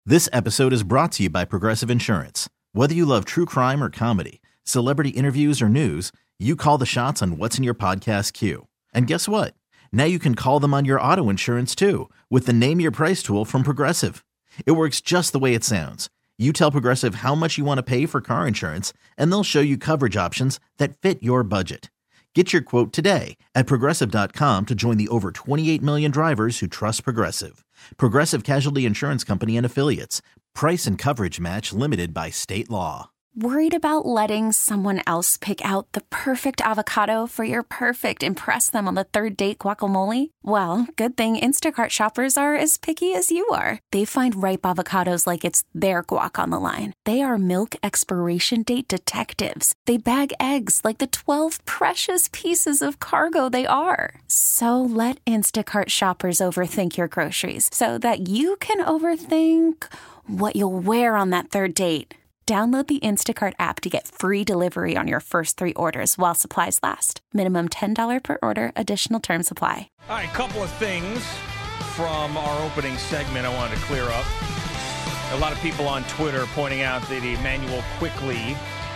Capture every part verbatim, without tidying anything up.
This episode is brought to you by Progressive Insurance. Whether you love true crime or comedy, celebrity interviews or news, you call the shots on what's in your podcast queue. And guess what? Now you can call them on your auto insurance too with the Name Your Price tool from Progressive. It works just the way it sounds. You tell Progressive how much you want to pay for car insurance, and they'll show you coverage options that fit your budget. Get your quote today at Progressive dot com to join the over twenty-eight million drivers who trust Progressive. Progressive Casualty Insurance Company and Affiliates. Price and coverage match limited by state law. Worried about letting someone else pick out the perfect avocado for your perfect impress them on the third date guacamole? Well, good thing Instacart shoppers are as picky as you are. They find ripe avocados like it's their guac on the line. They are milk expiration date detectives. They bag eggs like the twelve precious pieces of cargo they are. So let Instacart shoppers overthink your groceries so that you can overthink what you'll wear on that third date. Download the Instacart app to get free delivery on your first three orders while supplies last. Minimum ten dollars per order. Additional terms apply. All right, a couple of things from our opening segment I wanted to clear up. A lot of people on Twitter pointing out that Emmanuel Quickley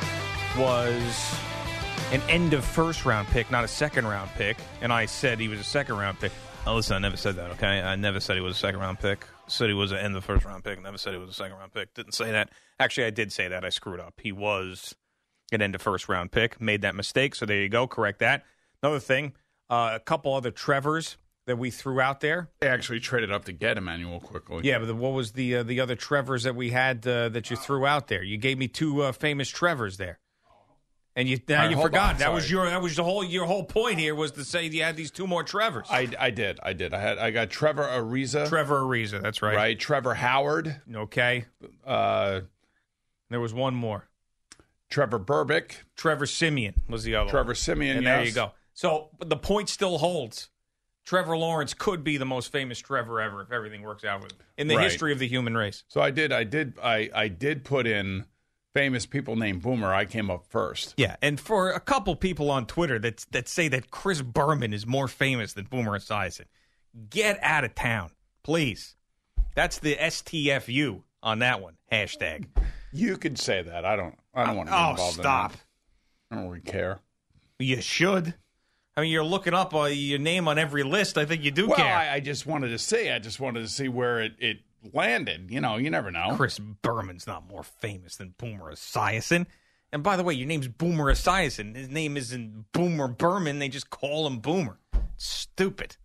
was an end of first round pick, not a second round pick. And I said he was a second round pick. Oh, listen, I never said that, okay? I never said he was a second round pick. Said he was an end of the first round pick. Never said he was a second round pick. Didn't say that. Actually, I did say that. I screwed up. He was an end of first round pick. Made that mistake. So there you go. Correct that. Another thing, uh, a couple other Trevors that we threw out there. They actually traded up to get Emmanuel Quickley. Yeah, but the, what was the uh, the other Trevors that we had uh, that you threw out there? You gave me two uh, famous Trevors there. And you now right, you forgot. On, that was your that was the whole your whole point here was to say you had these two more Trevors. I, I did. I did. I had I got Trevor Ariza. Trevor Ariza, that's right. Right. Trevor Howard. Okay. Uh, there was one more. Trevor Burbick. Trevor Siemian was the other Trevor one. Siemian, and yes. There you go. So but the point still holds. Trevor Lawrence could be the most famous Trevor ever if everything works out with him in the right. history of the human race. So I did I did I, I did put in famous people named Boomer. I came up first. Yeah, and for a couple people on Twitter that that say that Chris Berman is more famous than Boomer Esiason, get out of town, please. That's the S T F U on that one, hashtag. You could say that. I don't I don't want to oh, get involved stop. in that. I don't really care. You should. I mean, you're looking up uh, your name on every list. I think you do well, care. Well, I, I just wanted to see. I just wanted to see where it, it landed. You know, you never know. Chris Berman's not more famous than Boomer Esiason. And by the way, your name's Boomer Esiason. His name isn't Boomer Berman. They just call him Boomer. Stupid.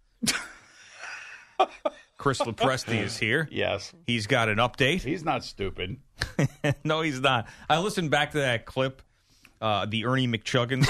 Chris Lopresti is here. Yes. He's got an update. He's not stupid. No, he's not. I listened back to that clip, uh, the Ernie McChuggins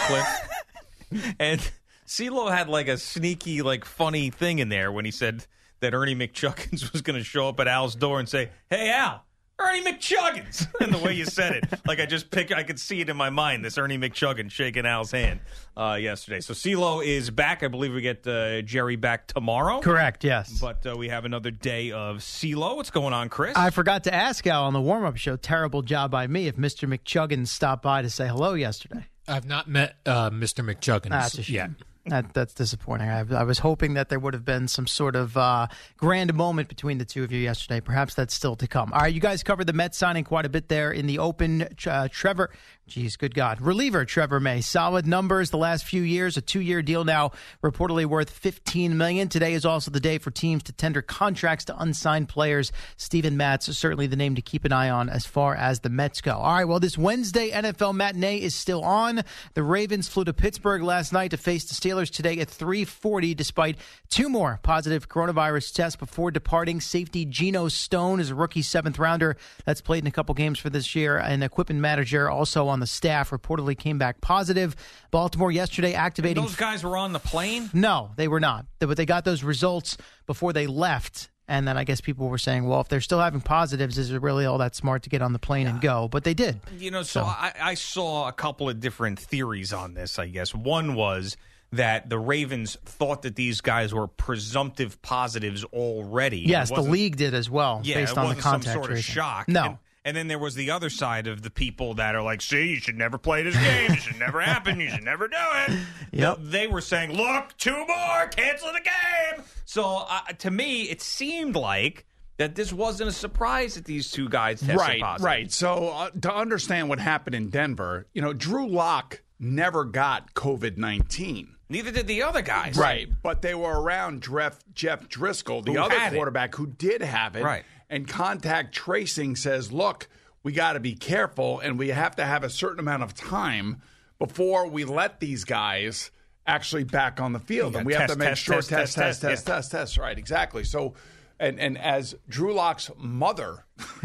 clip. And CeeLo had like a sneaky, like funny thing in there when he said that Ernie McChuggins was going to show up at Al's door and say, "Hey, Al, Ernie McChuggins." And the way you said it, like I just pick, I could see it in my mind, this Ernie McChuggins shaking Al's hand uh, yesterday. So CeeLo is back. I believe we get uh, Jerry back tomorrow. Correct, yes. But uh, we have another day of CeeLo. What's going on, Chris? I forgot to ask Al on the warm-up show, terrible job by me, if Mister McChuggins stopped by to say hello yesterday. I've not met uh, Mister McChuggins That's a shame. yet. That, that's disappointing. I, I was hoping that there would have been some sort of uh, grand moment between the two of you yesterday. Perhaps that's still to come. All right, you guys covered the Mets signing quite a bit there in the open. Uh, Trevor, geez, good God. Reliever Trevor May. Solid numbers the last few years. A two-year deal now reportedly worth fifteen million dollars. Today is also the day for teams to tender contracts to unsigned players. Steven Matz is certainly the name to keep an eye on as far as the Mets go. All right, well, this Wednesday N F L matinee is still on. The Ravens flew to Pittsburgh last night to face the Steelers today at three forty, despite two more positive coronavirus tests before departing. Safety Geno Stone is a rookie seventh rounder that's played in a couple games for this year. An equipment manager also on the staff reportedly came back positive. Baltimore yesterday activating. And those guys were on the plane? No, they were not. But they got those results before they left. And then I guess people were saying, well, if they're still having positives, is it really all that smart to get on the plane and go? But they did. You know, so, so. I, I saw a couple of different theories on this, I guess. One was that the Ravens thought that these guys were presumptive positives already. Yes, the league did as well, yeah, based it on wasn't the contact some sort tracing. of shock. No. And, and then there was the other side of the people that are like, see, you should never play this game. It should never happen. You should never do it. Yep. They were saying, look, two more, cancel the game. So uh, to me, it seemed like that this wasn't a surprise that these two guys tested right, positive. right. So uh, to understand what happened in Denver, you know, Drew Lock never got COVID nineteen. Neither did the other guys. Right, but they were around Jeff, Jeff Driscoll, the Who other had it. quarterback who did have it. Right. And contact tracing says, look, we got to be careful and we have to have a certain amount of time before we let these guys actually back on the field. Yeah, and we test, have to make test, sure test, test, test, test, test, yeah. test, test. Right, exactly. So, and, and as Drew Lock's mother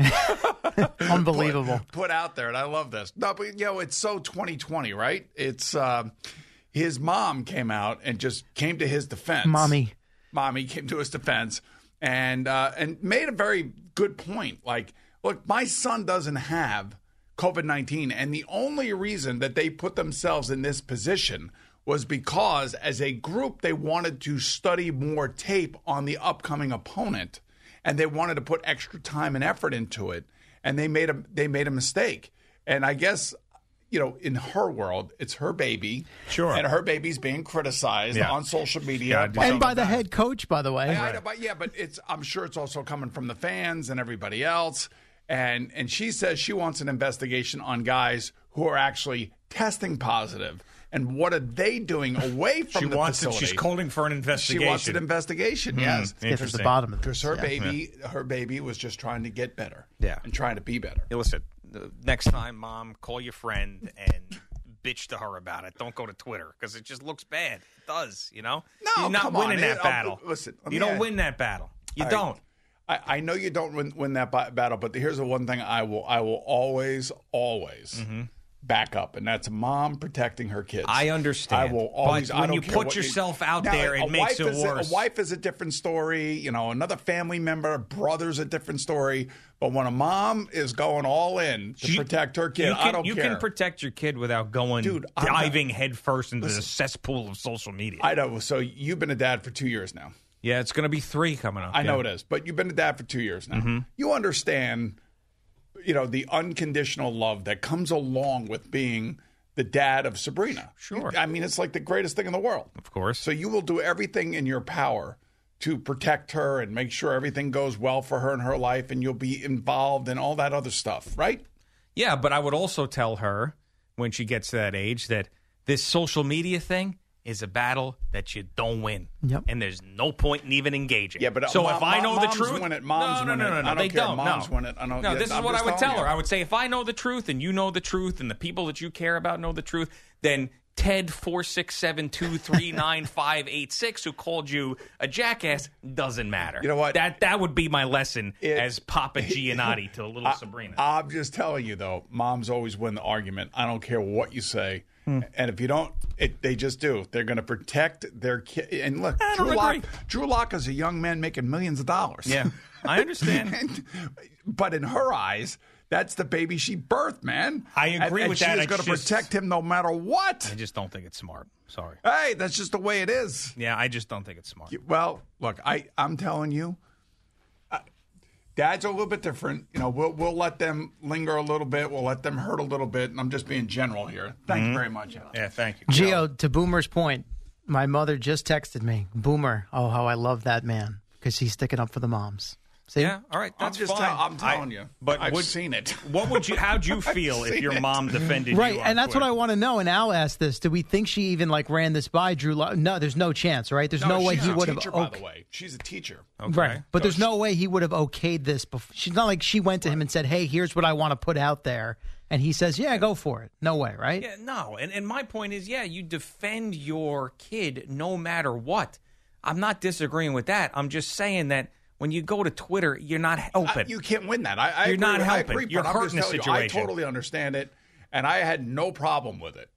Unbelievable. Put, put out there, and I love this. No, but, you know, it's so twenty twenty, right? It's uh, his mom came out and just came to his defense. Mommy. Mommy came to his defense and uh, and made a very good point. Like, look, my son doesn't have COVID nineteen, and the only reason that they put themselves in this position was because, as a group, they wanted to study more tape on the upcoming opponent, and they wanted to put extra time and effort into it, and they made a they made a mistake. And I guess, you know, in her world, it's her baby. Sure. And her baby's being criticized Yeah. on social media. Yeah, do And something by the about it. head coach, by the way. I, I, but yeah, but it's I'm sure it's also coming from the fans and everybody else. And and she says she wants an investigation on guys who are actually testing positive. And what are they doing away from She the wants it. facility? She's calling for an investigation. She wants an investigation, yes. Get to the Interesting. bottom of Because this. her yeah. baby, her baby was just trying to get better. Yeah. And trying to be better. Hey, listen, uh, next time, Mom, call your friend and bitch to her about it. Don't go to Twitter because it just looks bad. It does, you know? No, You're not come winning on. that It- uh, battle. listen, let you me don't ask- win that battle. You All right. don't. I, I know you don't win, win that ba- battle, but here's the one thing I will I will always, always back up, and that's mom protecting her kids. I understand. I will always. But I when don't you care put what yourself you, out Now, there, a it makes wife it is a- worse. A wife is a different story. You know, another family member, a brother's a different story. But when a mom is going all in to You- protect her kid, you can, I don't you care. can protect your kid without going Dude, I'm not- diving headfirst into the cesspool of social media. I know. So you've been a dad for two years now. yeah, it's going to be three coming up. I know yeah. it is, but you've been a dad for two years now. Mm-hmm. You understand, you know, the unconditional love that comes along with being the dad of Sabrina. Sure. I mean, it's like the greatest thing in the world. Of course. So you will do everything in your power to protect her and make sure everything goes well for her in her life, and you'll be involved in all that other stuff, right? Yeah, but I would also tell her when she gets to that age that this social media thing is a battle that you don't win. Yep. And there's no point in even engaging. Yeah, but, uh, so mom- if I know moms the truth, win it, moms no, no, win no, it. no, I no, don't they care. don't. Moms no. win it. I don't- no, yeah, this is I'm what I just would telling tell her. you. I would say if I know the truth and you know the truth and the people that you care about know the truth, then Ted four six seven two three nine five eight six who called you a jackass doesn't matter. You know what? That that would be my lesson It- as Papa Giannotti to little I- Sabrina. I'm just telling you, though, moms always win the argument. I don't care what you say. Hmm. And if you don't, it, they just do. They're going to protect their kid. And look, I Drew don't Lock, agree. Drew Lock is a young man making millions of dollars. yeah, I understand. And- but in her eyes, that's the baby she birthed, man. I agree and, and with she that. is I going to just- protect him no matter what. I just don't think it's smart. Sorry. Hey, that's just the way it is. Yeah, I just don't think it's smart. Well, look, I, I'm telling you, uh, dads are a little bit different. You know, we'll we'll let them linger a little bit. We'll let them hurt a little bit. And I'm just being general here. Thank you very much, Alex. Yeah, thank you. Gio, to Boomer's point, my mother just texted me, Boomer, oh, how I love that man because he's sticking up for the moms. See? Yeah, all right, I'm that's just fine. tell- I'm telling I- you. But I've would- seen it. What would you? How'd you feel if seen your it. mom defended Right, you? on and that's what Twitter? I want to know. And Al asked this: do we think she even like ran this by Drew? Lo- no, there's no chance, right? There's no, way she's he a would have. teacher, by the way. She's a teacher. Okay. Right, but So there's she- no way he would have okayed this. Before. She's not like she went to him and said, "Hey, here's what I want to put out there," and he says, "Yeah, go for it." No way, right? Yeah, no. And and my point is, yeah, you defend your kid no matter what. I'm not disagreeing with that. I'm just saying that when you go to Twitter, you're not open. I, you can't win that. I, I You're agree not with- I helping. agree, You're but I'm hurting just the telling you, situation. I totally understand it, and I had no problem with it.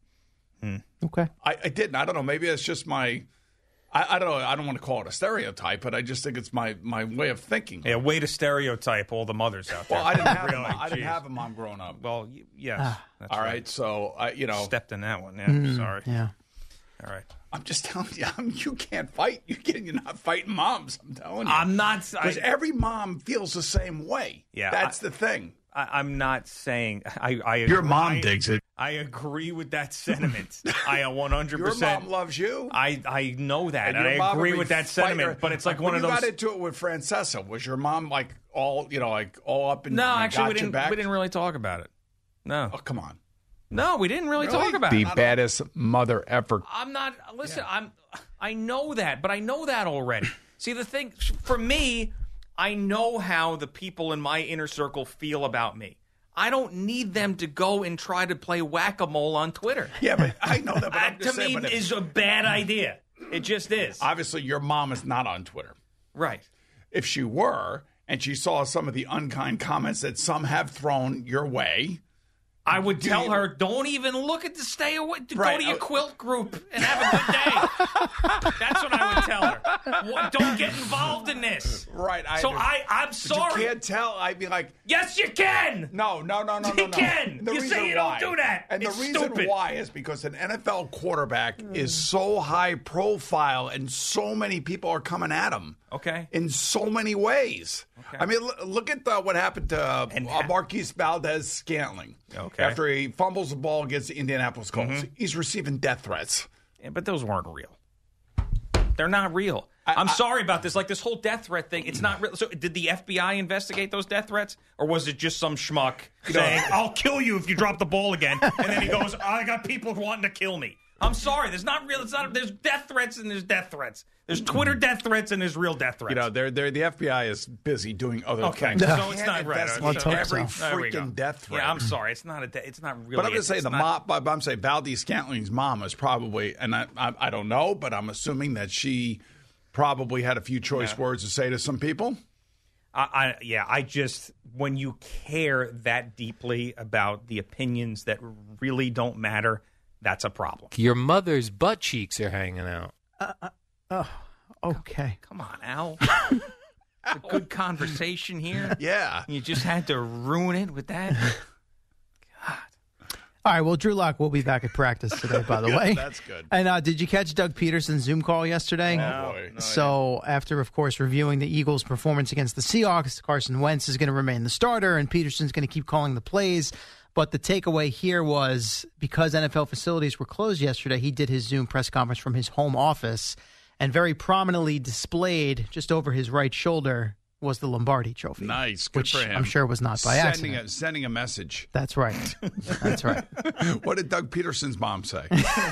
Okay. I, I didn't. I don't know. Maybe it's just my. I, I don't know. I don't want to call it a stereotype, but I just think it's my, my way of thinking. yeah, way to stereotype all the mothers out there. Well, I didn't have Really, a mom, I didn't geez. have a mom growing up. Well, y- yes. that's All right, so I, you know, Stepped in that one. Yeah, sorry. Yeah. All right. I'm just telling you, I'm, you can't fight. You can't. You're not fighting moms. I'm telling you. I'm not. I, because every mom feels the same way. Yeah, that's I- the thing. I, I'm not saying. I. I Your mom I- digs it. I agree with that sentiment. I one hundred Your percent. mom loves you. I, I know that, and, your I mom agree would with be that fighting sentiment. her. But it's like when one of you those. got into it with Francesa. Was your mom like all you know, like all up and No, and actually, got we your didn't. back? We didn't really talk about it. No, Oh, come on. no, we didn't really, Really? talk about The it. baddest mother ever. I'm not. Listen, I'm. I know that, but I know that already. See, the thing for me, I know how the people in my inner circle feel about me. I don't need them to go and try to play whack-a-mole on Twitter. Yeah, but I know that. But I'm That just to saying, me but if- is a bad idea. It just is. obviously your mom is not on Twitter. Right. If she were, and she saw some of the unkind comments that some have thrown your way, I would Do tell you- her, don't even look at the stay away. Go Right. to your Uh, quilt group and have a good day. That's what I would tell her. What, don't get involved in this. right? I So understand. I, I'm But sorry. you can't tell. I'd be like, Yes, you can. no, no, no, no, no, You no. can. The You reason say you don't why- do that. and It's the reason stupid. why is because an N F L quarterback is so high profile, and so many people are coming at him. Okay. In so many ways. Okay. I mean, l- look at uh, what happened to uh, And uh, ha- Marquise Valdez-Scantling. Okay. After he fumbles the ball against the Indianapolis Colts, he's receiving death threats. Yeah, but those weren't real. They're not real. I, am sorry about this. Like this whole death threat thing, it's not real. So did the F B I investigate those death threats? Or was it just some schmuck saying, I'll kill you if you drop the ball again? And then he goes, I got people wanting to kill me. I'm sorry. There's not real. It's not. There's death threats and there's death threats. There's Twitter death threats and there's real death threats. You know, they're, they're, the F B I is busy doing other Okay, things. so They it's can't not right. investigate Let's hope every so. There we go. freaking death threat. Yeah, I'm sorry. It's not a. De- it's not really. But I'm going to say it's the not- mom. I'm saying Valdez-Scantling's mom is probably, and I, I, I don't know, but I'm assuming that she probably had a few choice Yeah. words to say to some people. I, I yeah, I just when you care that deeply about the opinions that really don't matter, that's a problem. Your mother's butt cheeks are hanging out. Okay. Come on, Al. A good conversation here. Yeah. You just had to ruin it with that. All right. Well, Drew Lock will be back at practice today, by the Good, way. that's good. And uh, did you catch Doug Peterson's Zoom call yesterday? Oh, boy. So after, of course, reviewing the Eagles' performance against the Seahawks, Carson Wentz is going to remain the starter, and Peterson's going to keep calling the plays. But the takeaway here was because N F L facilities were closed yesterday, he did his Zoom press conference from his home office, and very prominently displayed just over his right shoulder was the Lombardi Trophy. Nice. Good which for him. I'm sure was not by sending accident. A, sending a message. That's right. That's right. What did Doug Peterson's mom say?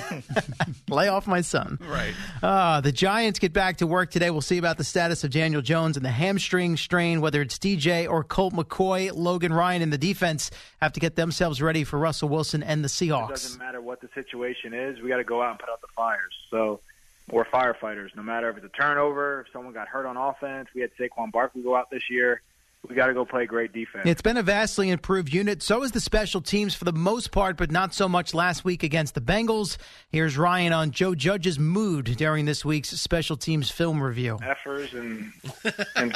Lay off my son. Right. Uh, the Giants get back to work today. We'll see about the status of Daniel Jones and the hamstring strain, whether it's D J or Colt McCoy. Logan Ryan and the defense have to get themselves ready for Russell Wilson and the Seahawks. It doesn't matter what the situation is. We got to go out and put out the fires. So we're firefighters. No matter if it's a turnover, if someone got hurt on offense. We had Saquon Barkley go out this year. We got to go play great defense. It's been a vastly improved unit. So is the special teams for the most part, but not so much last week against the Bengals. Here's Ryan on Joe Judge's mood during this week's special teams film review. Effers and and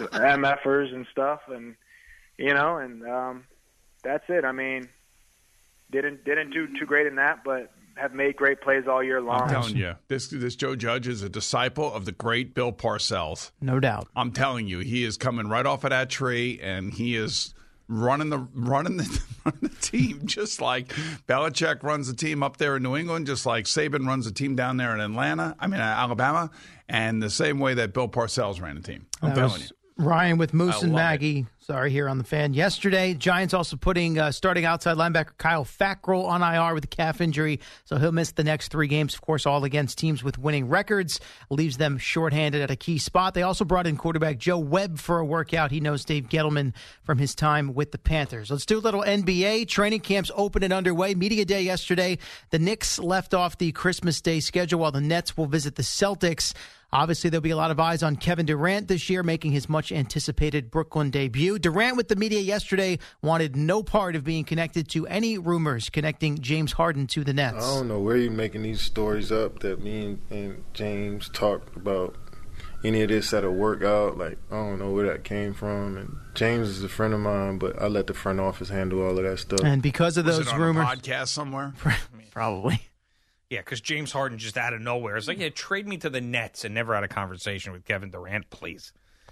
MFers and stuff, and you know, and um, that's it. I mean, didn't didn't do too great in that, but have made great plays all year long. I'm telling you, this this Joe Judge is a disciple of the great Bill Parcells. No doubt. I'm telling you, he is coming right off of that tree, and he is running the running the, running the team just like Belichick runs the team up there in New England, just like Saban runs the team down there in Atlanta. I mean, uh, Alabama, and the same way that Bill Parcells ran the team. I'm That telling was you. Ryan with Moose I and love Maggie. Sorry, here on the Fan. Yesterday, Giants also putting uh, starting outside linebacker Kyle Fackrell on I R with a calf injury, so he'll miss the next three games. Of course, all against teams with winning records, leaves them shorthanded at a key spot. They also brought in quarterback Joe Webb for a workout. He knows Dave Gettleman from his time with the Panthers. Let's do a little N B A. Training camps open and underway. Media day yesterday. The Knicks left off the Christmas Day schedule while the Nets will visit the Celtics. Obviously, there'll be a lot of eyes on Kevin Durant this year, making his much-anticipated Brooklyn debut. Durant with the media yesterday wanted no part of being connected to any rumors connecting James Harden to the Nets. I don't know where you're making these stories up that me and, and James talked about any of this at a workout. Like, I don't know where that came from. And James is a friend of mine, but I let the front office handle all of that stuff. And because of Was those it on rumors, a podcast somewhere? probably. Yeah, because James Harden just out of nowhere is like, yeah, trade me to the Nets, and never had a conversation with Kevin Durant, please.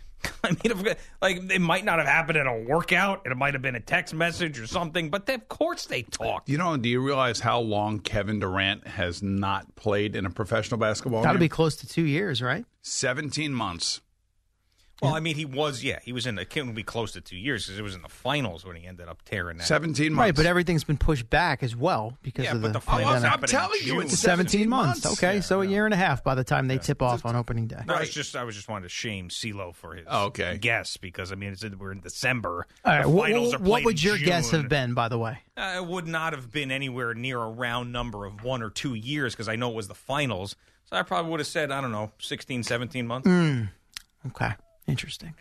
I mean, if, like it might not have happened at a workout, it might have been a text message or something, but they, of course they talked. You know, do you realize how long Kevin Durant has not played in a professional basketball Got to game? be close to two years, right? seventeen months. Well, I mean, he was, yeah, he was in the, it couldn't be close to two years because it was in the finals when he ended up tearing that. seventeen months. Right, but everything's been pushed back as well because yeah, of but the, the finals I'm happened telling in you, June. it's seventeen months. months. Okay, Yeah, so a yeah. year and a half by the time they tip off on opening day. No, I was just, I was just wanting to shame CeeLo for his Oh, okay. guess because I mean, it's, we're in December. All right, the what, finals are what played would in your guess June. have been, by the way? Uh, it would not have been anywhere near a round number of one or two years because I know it was the finals. So I probably would have said, I don't know, sixteen, seventeen months. Mm. Okay, interesting.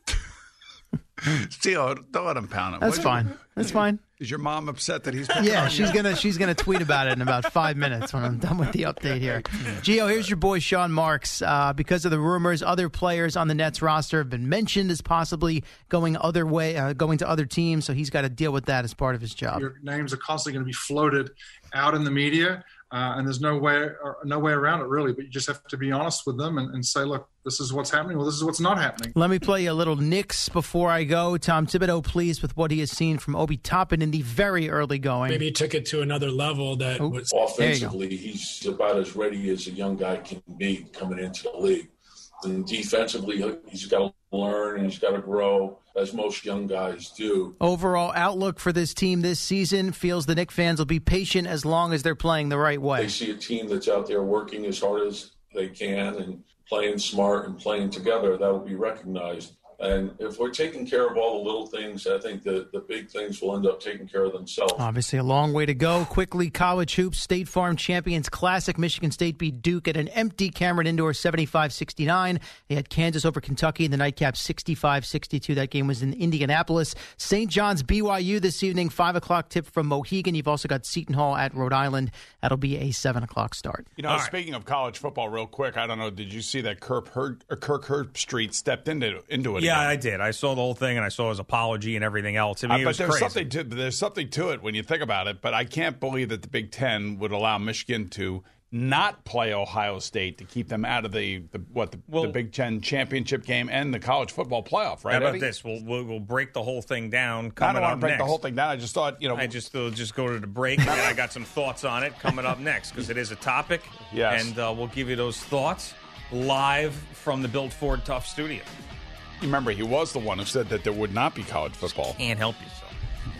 Steele, don't let him pound him. That's What- fine. That's fine. Is your mom upset that he's picking Yeah, on she's you? gonna she's gonna tweet about it in about five minutes when I'm done with the update here. Gio, here's your boy Sean Marks. Uh, because of the rumors, other players on the Nets roster have been mentioned as possibly going other way, uh, going to other teams. So he's got to deal with that as part of his job. Your names are constantly going to be floated out in the media, uh, and there's no way or no way around it really. But you just have to be honest with them and, and say, look, this is what's happening. Well, this is what's not happening. Let me play you a little Knicks before I go. Tom Thibodeau pleased with what he has seen from Obi Toppin in the very early going. Maybe he took it to another level that Oh, was Offensively, he's about as ready as a young guy can be coming into the league. And defensively, he's got to learn and he's got to grow, as most young guys do. Overall outlook for this team this season feels the Knicks fans will be patient as long as they're playing the right way. They see a team that's out there working as hard as they can and playing smart and playing together. That will be recognized. And if we're taking care of all the little things, I think the, the big things will end up taking care of themselves. Obviously, a long way to go. Quickly, college hoops, State Farm Champions Classic. Michigan State beat Duke at an empty Cameron Indoor seventy-five sixty-nine. They had Kansas over Kentucky in the nightcap sixty-five sixty-two. That game was in Indianapolis. Saint John's B Y U this evening, five o'clock tip from Mohegan. You've also got Seton Hall at Rhode Island. That'll be a seven o'clock start. You know, speaking of college football, real quick, I don't know, did you see that Kirk, Her- or Kirk Herbstreit stepped into into it? Yeah, again? I did. I saw the whole thing, and I saw his apology and everything else. I mean, Uh, it but was there's crazy. something to there's something to it when you think about it. But I can't believe that the Big Ten would allow Michigan to not play Ohio State to keep them out of the, the what the, Well- the Big Ten championship game and the college football playoff. Right? How about Eddie? this? We'll, we'll we'll break the whole thing down. I Coming don't want up to break next. the whole thing down. I just thought, you know, I just uh, just go to the break, and then I got some thoughts on it coming up next because it is a topic. Yes. And uh, we'll give you those thoughts live from the Built Ford Tough studio. you remember he was the one who said that there would not be college football. Can't help yourself.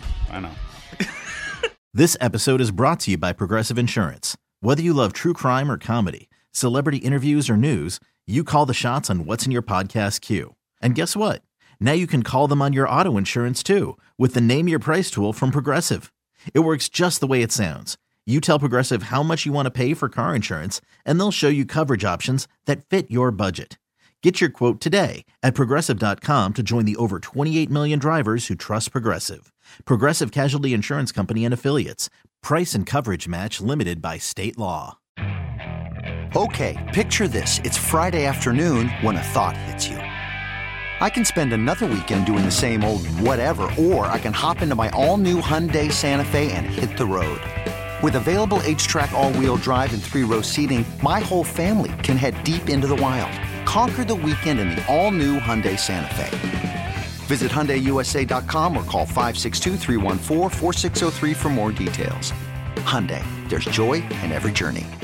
I know. This episode is brought to you by Progressive Insurance. Whether you love true crime or comedy, celebrity interviews or news, you call the shots on what's in your podcast queue. And guess what? Now you can call them on your auto insurance too with the Name Your Price tool from Progressive. It works just the way it sounds. You tell Progressive how much you want to pay for car insurance, and they'll show you coverage options that fit your budget. Get your quote today at Progressive dot com to join the over twenty-eight million drivers who trust Progressive. Progressive Casualty Insurance Company and Affiliates. Price and coverage match limited by state law. Okay, picture this. It's Friday afternoon when a thought hits you. I can spend another weekend doing the same old whatever, or I can hop into my all-new Hyundai Santa Fe and hit the road. With available H-Track all-wheel drive and three-row seating, my whole family can head deep into the wild. Conquer the weekend in the all-new Hyundai Santa Fe. Visit Hyundai U S A dot com or call five six two, three one four, four six zero three for more details. Hyundai, there's joy in every journey.